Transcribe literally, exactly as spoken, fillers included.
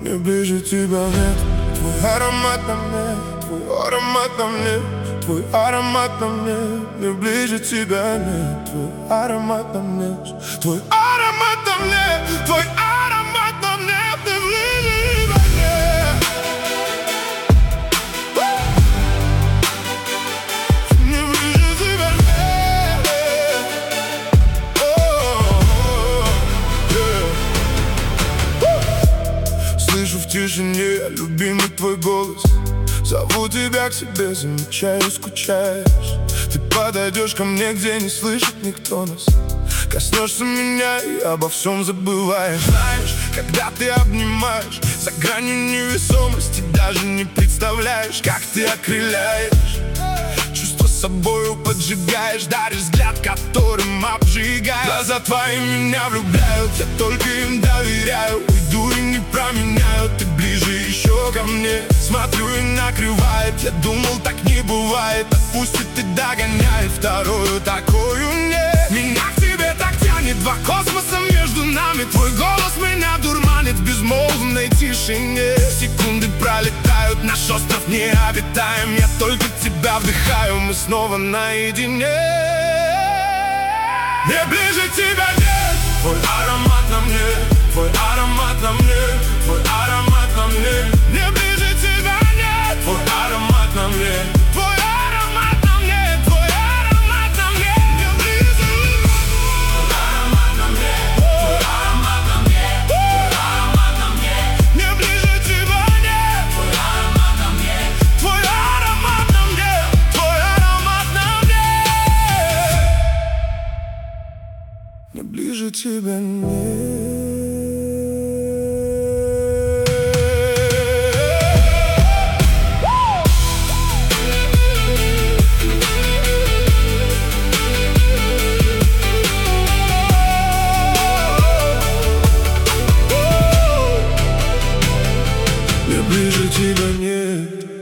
мне ближе тебя нет. Твой аромат на мне, твой аромат на мне, твой аромат на мне, мне ближе тебя нет. Твой аромат на мне, твой аромат на мне, твой аромат на мне, мне ближе тебя нет. Мне ближе тебя нет. Слышу в тишине любимый твой голос. Зову тебя к себе, замечаю, скучаешь. Ты подойдешь ко мне, где не слышит никто нас. Коснешься меня и обо всем забываешь. Знаешь, когда ты обнимаешь, за гранью невесомости даже не представляешь, как ты окрыляешь. Чувство собою поджигаешь, даришь взгляд, которым обжигаешь. Глаза твои меня влюбляют, я только им доверяю. Уйду и не променяю, ты ближе еще ко мне. Смотрю и накрывает, я думал, так не бывает. Отпустит и догоняет, вторую такую нет. Меня к тебе так тянет, два космоса между нами. Твой голос меня дурманит в безмолвной тишине. Секунды пролетают, наш остров необитаем. Я только тебя вдыхаю, мы снова наедине. Мне ближе тебя нет. Твой аромат на мне, твой аромат на мне, твой аромат на мне. Мне ближе тебя нет. Твой аромат на мне, твой аромат на мне, твой аромат на мне. Мне ближе. Твой аромат на мне, твой аромат на мне, твой аромат на мне. Мне ближе тебя нет. Твой аромат на мне, твой аромат на мне, твой аромат на мне. Мне ближе тебя нет. Ближе тебя нет.